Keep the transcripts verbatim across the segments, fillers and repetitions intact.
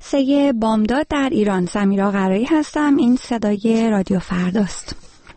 جلسه بامداد در ایران. سمیرا قرایی هستم. این صدای رادیو فرداست.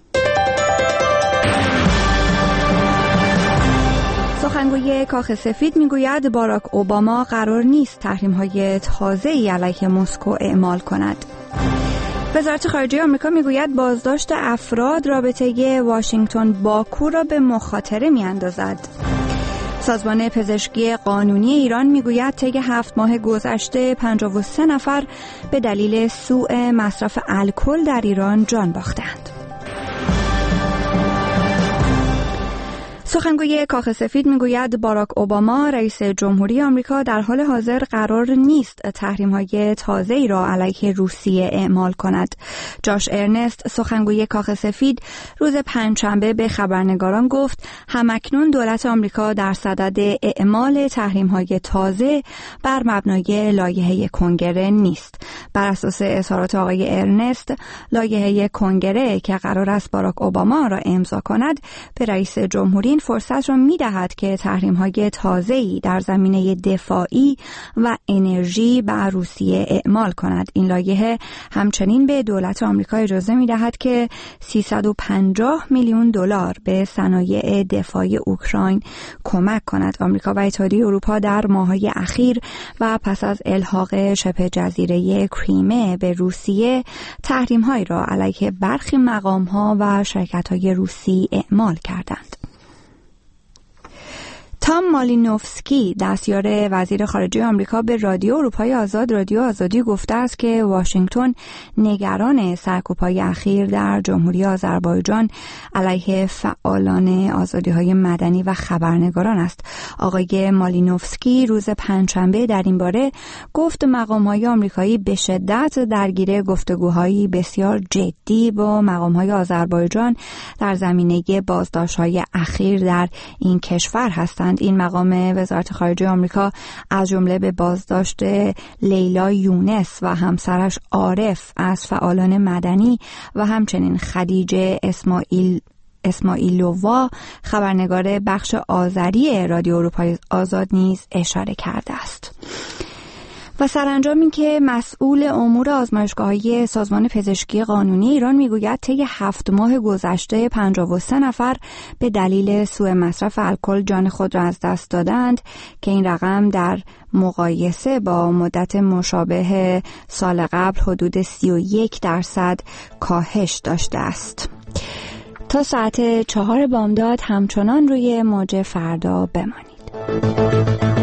سخنگوی کاخ سفید میگوید باراک اوباما قرار نیست تحریم‌های تازه‌ای علیه مسکو اعمال کند. وزارت خارجه آمریکا میگوید بازداشت افراد رابطه واشنگتن باکو را به مخاطره میاندازد. سازمان پزشکی قانونی ایران میگوید طی هفت ماه گذشته پنجاه و سه نفر به دلیل سوء مصرف الکل در ایران جان باختند. سخنگوی کاخ سفید میگوید باراک اوباما رئیس جمهوری آمریکا در حال حاضر قرار نیست تحریم‌های تازه‌ای را علیه روسیه اعمال کند. جاش ارنست سخنگوی کاخ سفید روز پنجشنبه به خبرنگاران گفت همکنون دولت آمریکا در صدد اعمال تحریم‌های تازه بر مبنای لایحه کنگره نیست. بر اساس اظهارات آقای ارنست، لایحه کنگره که قرار است باراک اوباما را امضا کند به رئیس جمهوری فرصت را می‌دهد که تحریم‌های تازه‌ای در زمینه دفاعی و انرژی بر روسیه اعمال کند. این لایحه همچنین به دولت آمریکا اجازه می‌دهد که سیصد و پنجاه میلیون دلار به صنایع دفاعی اوکراین کمک کند. آمریکا و اتحادیه اروپا در ماه‌های اخیر و پس از الحاق شبه جزیره کریمه به روسیه تحریم‌هایی را علیه برخی مقام‌ها و شرکت‌های روسی اعمال کردند. تام مالینوفسکی دستیار وزیر خارجه آمریکا به رادیو اروپای آزاد رادیو آزادی گفته است که واشنگتن نگران سرکوب‌های اخیر در جمهوری آذربایجان علیه فعالان آزادی‌های مدنی و خبرنگاران است. آقای مالینوفسکی روز پنجشنبه در این باره گفت مقام‌های آمریکایی به شدت درگیر گفتگوهای بسیار جدی با مقام‌های آذربایجان در زمینه بازداشت‌های اخیر در این کشور هستند. این مقام وزارت خارجه آمریکا از جمله به بازداشت لیلا یونس و همسرش عارف از فعالان مدنی و همچنین خدیجه اسماعیل اسماعیلووا خبرنگار بخش آذری رادیو اروپای آزاد نیز اشاره کرده است. و سرانجام این که مسئول امور آزمایشگاه‌های سازمان پزشکی قانونی ایران میگوید طی هفت ماه گذشته پنجاه و سه نفر به دلیل سوء مصرف الکل جان خود را از دست دادند که این رقم در مقایسه با مدت مشابه سال قبل حدود سی و یک درصد کاهش داشته است. تا ساعت چهار بامداد همچنان روی موج فردا بمانید.